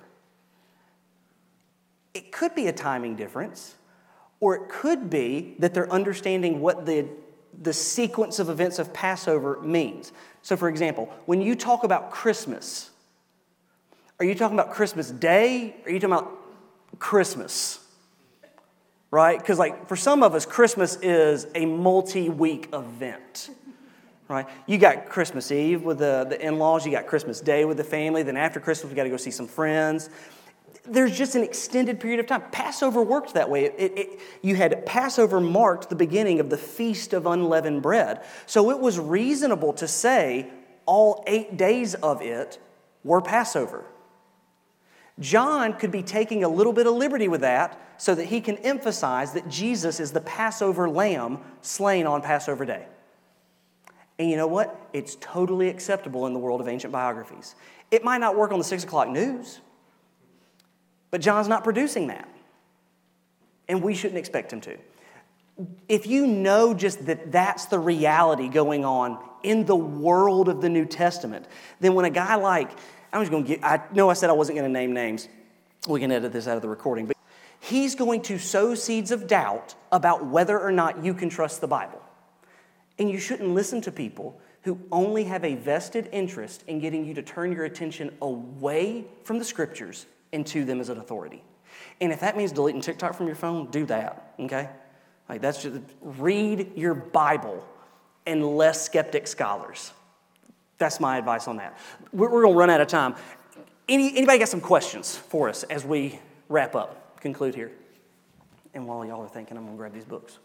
It could be a timing difference, or it could be that they're understanding what the, the sequence of events of Passover means. So, for example, when you talk about Christmas, are you talking about Christmas Day, or are you talking about Christmas? Right? Because, like, for some of us, Christmas is a multi-week event. Right? You got Christmas Eve with the, the in-laws, you got Christmas Day with the family, then after Christmas, we got to go see some friends. There's just an extended period of time. Passover worked that way. It, it, you had Passover marked the beginning of the Feast of Unleavened Bread. So it was reasonable to say all eight days of it were Passover. John could be taking a little bit of liberty with that so that he can emphasize that Jesus is the Passover lamb slain on Passover Day. And you know what? It's totally acceptable in the world of ancient biographies. It might not work on the six o'clock news, but John's not producing that. And we shouldn't expect him to. If you know just that that's the reality going on in the world of the New Testament, then when a guy like, I'm just going to get, I know I said I wasn't going to name names. We can edit this out of the recording. But he's going to sow seeds of doubt about whether or not you can trust the Bible. And you shouldn't listen to people who only have a vested interest in getting you to turn your attention away from the Scriptures and to them as an authority. And if that means deleting TikTok from your phone, do that, okay? Like that's just, read your Bible and less skeptic scholars. That's my advice on that. We're, we're going to run out of time. Any, anybody got some questions for us as we wrap up, conclude here? And while y'all are thinking, I'm going to grab these books.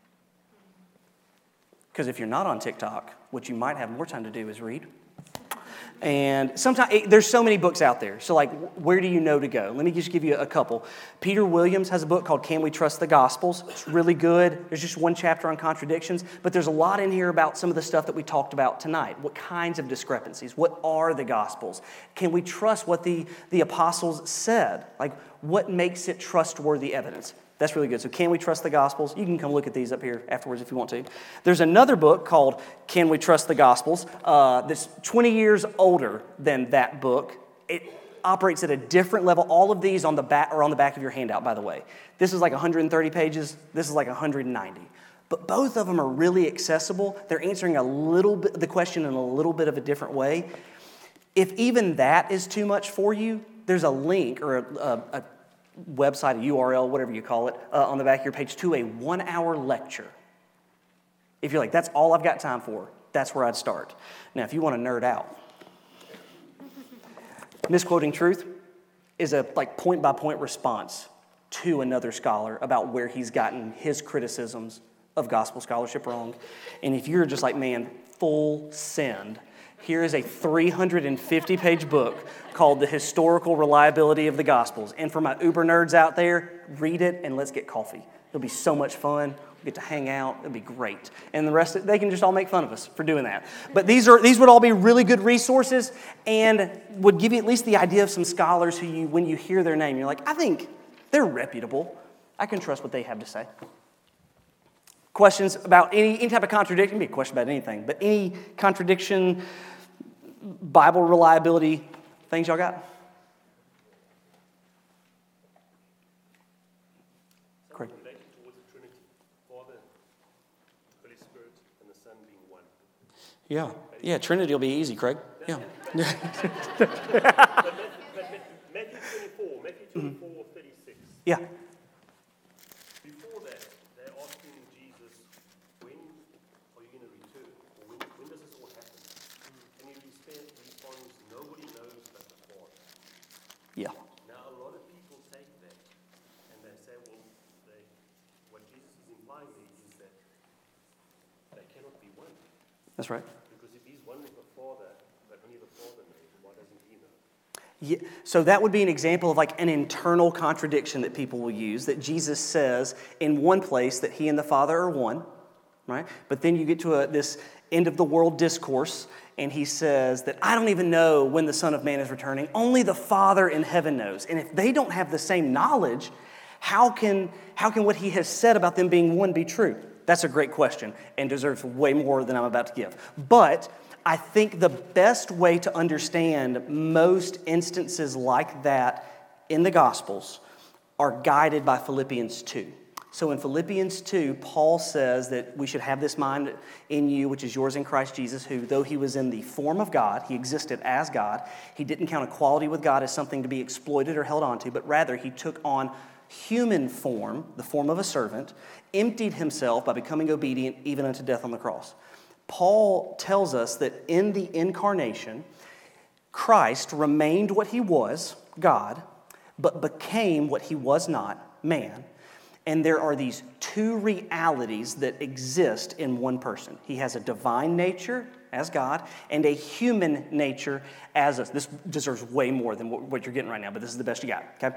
Because if you're not on TikTok, what you might have more time to do is read. And sometimes it, there's so many books out there. So like, where do you know to go? Let me just give you a couple. Peter Williams has a book called Can We Trust the Gospels? It's really good. There's just one chapter on contradictions, but there's a lot in here about some of the stuff that we talked about tonight. What kinds of discrepancies? What are the Gospels? Can we trust what the, the apostles said? Like, what makes it trustworthy evidence? That's really good. So Can We Trust the Gospels? You can come look at these up here afterwards if you want to. There's another book called Can We Trust the Gospels? Uh, that's twenty years older than that book. It operates at a different level. All of these on the back are on the back of your handout, by the way. This is like one hundred thirty pages. This is like one hundred ninety. But both of them are really accessible. They're answering a little bit the question in a little bit of a different way. If even that is too much for you, there's a link or a, a, a website, a U R L, whatever you call it, uh, on the back of your page to a one-hour lecture. If you're like, that's all I've got time for, that's where I'd start. Now, if you want to nerd out, Misquoting Truth is a like point-by-point response to another scholar about where he's gotten his criticisms of gospel scholarship wrong. And if you're just like, man, full send, here is a three hundred fifty page book called The Historical Reliability of the Gospels. And for my Uber nerds out there, read it and let's get coffee. It'll be so much fun. We'll get to hang out. It'll be great. And the rest, of, they can just all make fun of us for doing that. But these are these would all be really good resources and would give you at least the idea of some scholars who you, when you hear their name, you're like, I think they're reputable. I can trust what they have to say. Questions about any, any type of contradiction? It can be a question about anything, but any contradiction, Bible reliability, things y'all got? Craig. Related towards the Trinity, Father, Holy Spirit, and the Son being one. Yeah, yeah. Trinity will be easy, Craig. Yeah. but, but, but Matthew twenty-four, Matthew twenty-four, thirty-six. Yeah. Before that, they're asking Jesus, when are you going to return? Or when, when does this all happen? And he responds, nobody knows but the Father. Yeah. Now, a lot of people take that and they say, well, they, what Jesus is implying there is that they cannot be one. That's right. Because if he's one with the Father, but only the Father knows, why doesn't he know? Yeah, so that would be an example of like an internal contradiction that people will use, that Jesus says in one place that he and the Father are one, right? But then you get to a, this end of the world discourse, and he says that I don't even know when the Son of Man is returning. Only the Father in heaven knows. And if they don't have the same knowledge, how can, how can what he has said about them being one be true? That's a great question and deserves way more than I'm about to give. But I think the best way to understand most instances like that in the Gospels are guided by Philippians two. So in Philippians two, Paul says that we should have this mind in you, which is yours in Christ Jesus, who, though he was in the form of God, he existed as God, he didn't count equality with God as something to be exploited or held onto, but rather he took on human form, the form of a servant, emptied himself by becoming obedient even unto death on the cross. Paul tells us that in the incarnation, Christ remained what he was, God, but became what he was not, man. And there are these two realities that exist in one person. He has a divine nature as God and a human nature as us. This deserves way more than what you're getting right now, but this is the best you got, okay?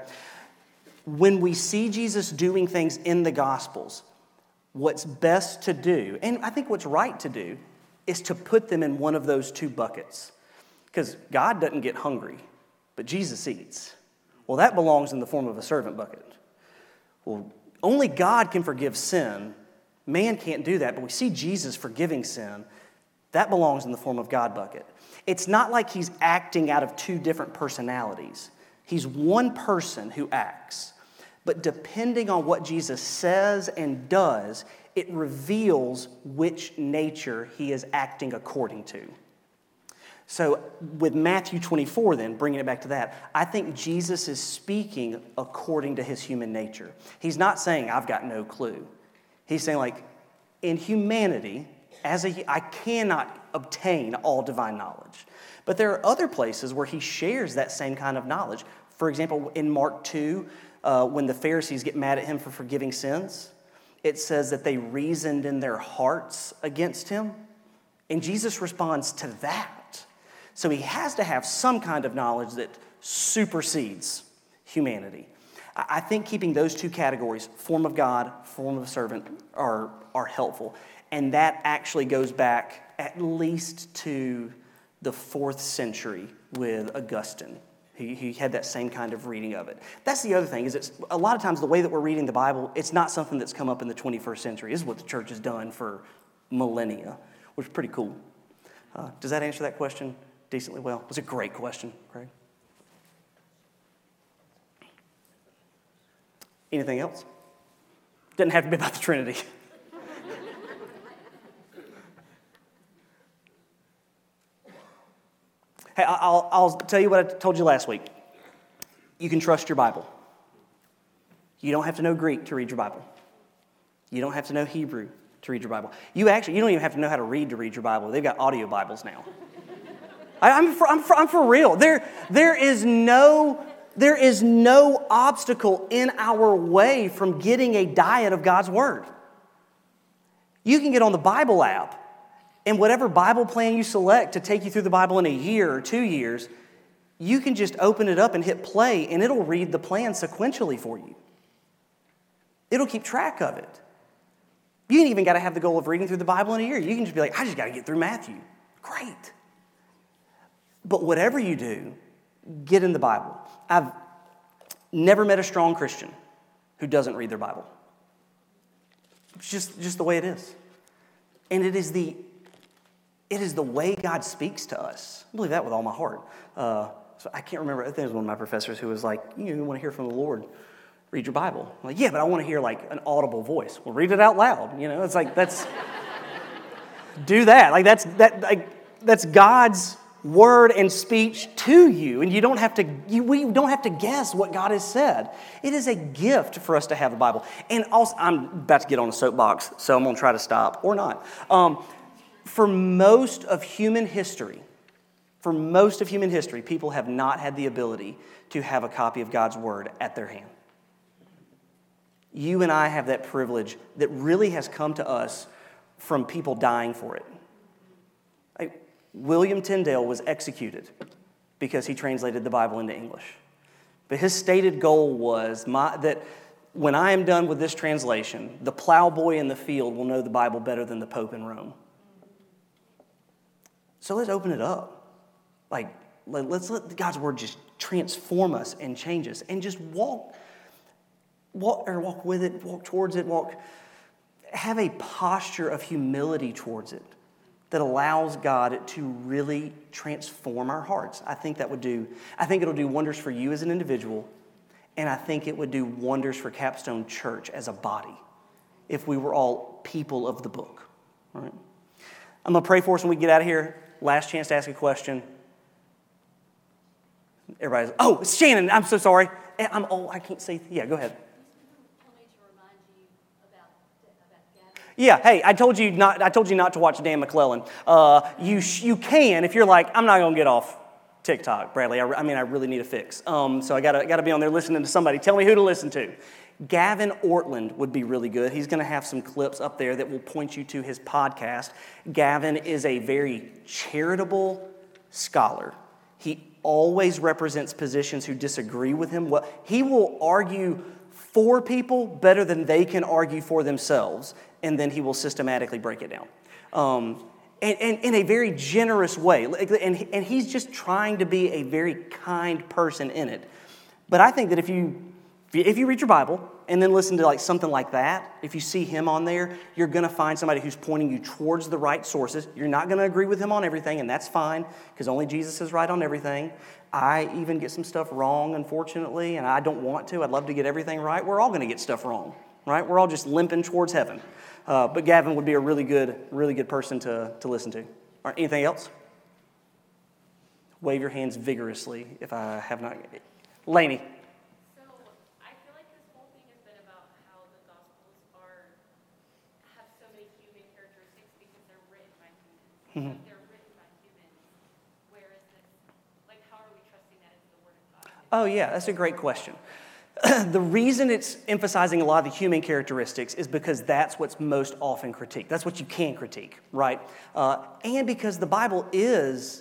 When we see Jesus doing things in the Gospels, what's best to do, and I think what's right to do, is to put them in one of those two buckets. Because God doesn't get hungry, but Jesus eats. Well, that belongs in the form of a servant bucket. Well, only God can forgive sin. Man can't do that, but we see Jesus forgiving sin. That belongs in the form of God bucket. It's not like he's acting out of two different personalities. He's one person who acts. But depending on what Jesus says and does, it reveals which nature he is acting according to. So with Matthew twenty-four then, bringing it back to that, I think Jesus is speaking according to his human nature. He's not saying, I've got no clue. He's saying, like, in humanity, as a, I cannot obtain all divine knowledge. But there are other places where he shares that same kind of knowledge. For example, in Mark two, uh, when the Pharisees get mad at him for forgiving sins, it says that they reasoned in their hearts against him. And Jesus responds to that. So he has to have some kind of knowledge that supersedes humanity. I think keeping those two categories, form of God, form of servant, are, are helpful. And that actually goes back at least to the fourth century with Augustine. He, he had that same kind of reading of it. That's the other thing, is it's a lot of times the way that we're reading the Bible, it's not something that's come up in the twenty-first century. This is what the church has done for millennia, which is pretty cool. Uh, does that answer that question decently well? It was a great question, Craig. Anything else? Doesn't have to be about the Trinity. Hey, I'll, I'll tell you what I told you last week. You can trust your Bible. You don't have to know Greek to read your Bible. You don't have to know Hebrew to read your Bible. You actually, you don't even have to know how to read to read your Bible. They've got audio Bibles now. I, I'm, for, I'm, for, I'm for real. There, there is no... There is no obstacle in our way from getting a diet of God's Word. You can get on the Bible app, and whatever Bible plan you select to take you through the Bible in a year or two years, you can just open it up and hit play, and it'll read the plan sequentially for you. It'll keep track of it. You ain't even got to have the goal of reading through the Bible in a year. You can just be like, I just got to get through Matthew. Great. But whatever you do, get in the Bible. I've never met a strong Christian who doesn't read their Bible. It's just, just the way it is. And it is the it is the way God speaks to us. I believe that with all my heart. Uh, so I can't remember. I think it was one of my professors who was like, you know, you want to hear from the Lord, read your Bible. I'm like, yeah, but I want to hear like an audible voice. Well, read it out loud. You know, it's like, that's, do that. Like that's, that, like, that's God's word and speech to you, and you don't have to you, we don't have to guess what God has said. It is a gift for us to have the Bible. And also, I'm about to get on a soapbox, so I'm going to try to stop, or not. Um, for most of human history, for most of human history, people have not had the ability to have a copy of God's word at their hand. You and I have that privilege that really has come to us from people dying for it. Like, William Tyndale was executed because he translated the Bible into English. But his stated goal was my, that when I am done with this translation, the plowboy in the field will know the Bible better than the Pope in Rome. So let's open it up. Like, let's let God's word just transform us and change us, and just walk, walk or walk with it, walk towards it, walk. Have a posture of humility towards it that allows God to really transform our hearts. I think that would do, I think it'll do wonders for you as an individual, and I think it would do wonders for Capstone Church as a body if we were all people of the book. All right? I'm going to pray for us when we get out of here. Last chance to ask a question. Everybody's, oh, it's Shannon. I'm so sorry. I'm oh, I can't say, yeah, go ahead. Yeah, hey, I told you not. I told you not to watch Dan McClellan. Uh, you sh- you can if you're like, I'm not gonna get off TikTok, Bradley. I, re- I mean, I really need a fix. Um, so I gotta gotta be on there listening to somebody. Tell me who to listen to. Gavin Ortland would be really good. He's gonna have some clips up there that will point you to his podcast. Gavin is a very charitable scholar. He always represents positions who disagree with him. Well, he will argue for people better than they can argue for themselves, and then he will systematically break it down. Um, and, and in a very generous way. And, and he's just trying to be a very kind person in it. But I think that if you if you read your Bible and then listen to like something like that, if you see him on there, you're going to find somebody who's pointing you towards the right sources. You're not going to agree with him on everything, and that's fine, because only Jesus is right on everything. I even get some stuff wrong, unfortunately, and I don't want to. I'd love to get everything right. We're all going to get stuff wrong, right? We're all just limping towards heaven. Uh, but Gavin would be a really good, really good person to, to listen to. All right, anything else? Wave your hands vigorously if I have not. Lainey. So I feel like this whole thing has been about how the Gospels are have so many human characteristics because they're written by humans. Mm-hmm. They're written by humans. Where is this? Like, how are we trusting that it's the Word of God? Oh, yeah, that's a great question. The reason it's emphasizing a lot of the human characteristics is because that's what's most often critiqued. That's what you can critique, right? Uh, and because the Bible is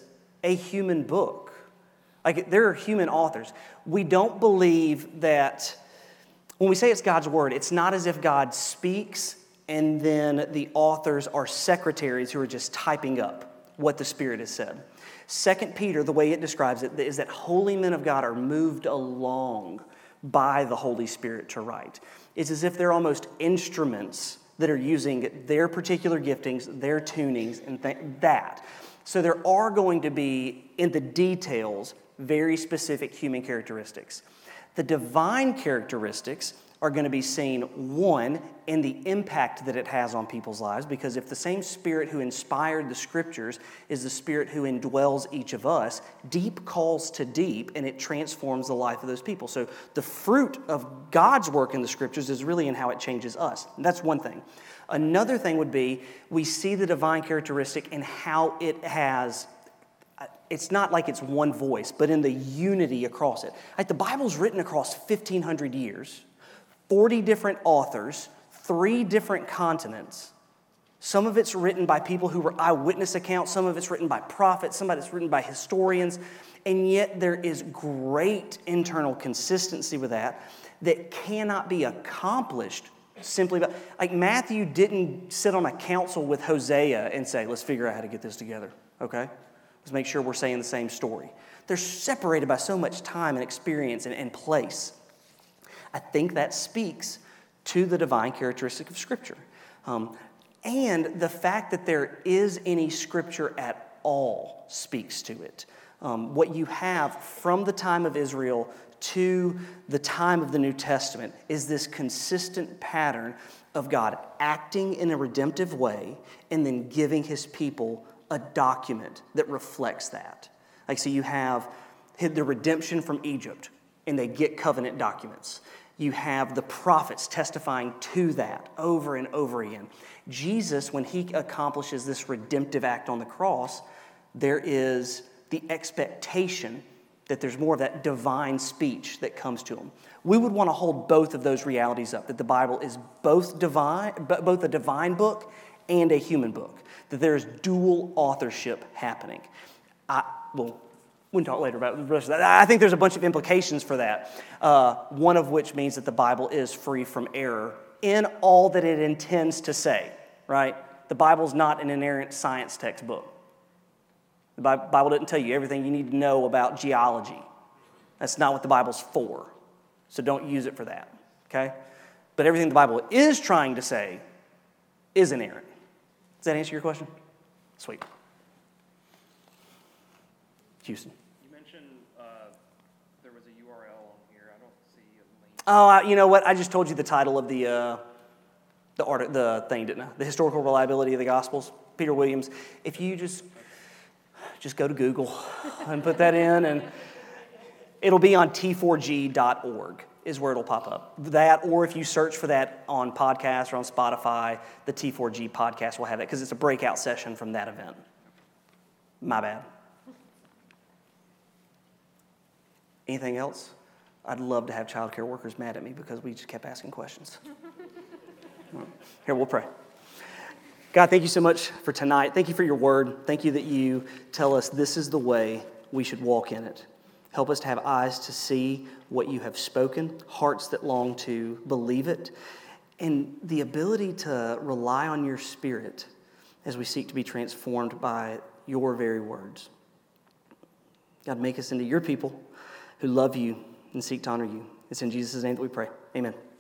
a human book. Like, there are human authors. We don't believe that when we say it's God's word, it's not as if God speaks and then the authors are secretaries who are just typing up what the Spirit has said. Second Peter, the way it describes it, is that holy men of God are moved along by the Holy Spirit to write. It's as if they're almost instruments that are using their particular giftings, their tunings, and th- that. So there are going to be, in the details, very specific human characteristics. The divine characteristics are going to be seen, one, in the impact that it has on people's lives, because if the same Spirit who inspired the Scriptures is the Spirit who indwells each of us, deep calls to deep, and it transforms the life of those people. So the fruit of God's work in the Scriptures is really in how it changes us. And that's one thing. Another thing would be, we see the divine characteristic in how it has, it's not like it's one voice, but in the unity across it. Like, the Bible's written across fifteen hundred years, forty different authors, three different continents. Some of it's written by people who were eyewitness accounts, some of it's written by prophets, some of it's written by historians, and yet there is great internal consistency with that that cannot be accomplished simply by, like, Matthew didn't sit on a council with Hosea and say, let's figure out how to get this together, okay? Let's make sure we're saying the same story. They're separated by so much time and experience and, and place. I think that speaks to the divine characteristic of Scripture. Um, and the fact that there is any Scripture at all speaks to it. Um, what you have from the time of Israel to the time of the New Testament is this consistent pattern of God acting in a redemptive way and then giving His people a document that reflects that. Like, so you have the redemption from Egypt, and they get covenant documents. You have the prophets testifying to that over and over again. Jesus, when He accomplishes this redemptive act on the cross, there is the expectation that there's more of that divine speech that comes to Him. We would want to hold both of those realities up, that the Bible is both divine, both a divine book and a human book, that there's dual authorship happening. I, well, we can talk later about the rest of that. I think there's a bunch of implications for that, uh, one of which means that the Bible is free from error in all that it intends to say, right? The Bible's not an inerrant science textbook. The Bible didn't tell you everything you need to know about geology. That's not what the Bible's for. So don't use it for that, okay? But everything the Bible is trying to say is inerrant. Does that answer your question? Sweet. Houston. You mentioned uh, there was a U R L on here. I don't see a link. Oh, I, you know what? I just told you the title of the uh, the art, the thing, didn't I? The Historical Reliability of the Gospels. Peter Williams. If you just just go to Google and put that in, and it'll be on T four G dot org is where it'll pop up. That, or if you search for that on podcasts or on Spotify, the T four G podcast will have it because it's a breakout session from that event. My bad. Anything else? I'd love to have child care workers mad at me because we just kept asking questions. Here, we'll pray. God, thank you so much for tonight. Thank you for your word. Thank you that you tell us this is the way we should walk in it. Help us to have eyes to see what you have spoken, hearts that long to believe it, and the ability to rely on your Spirit as we seek to be transformed by your very words. God, make us into your people who love you and seek to honor you. It's in Jesus' name that we pray. Amen.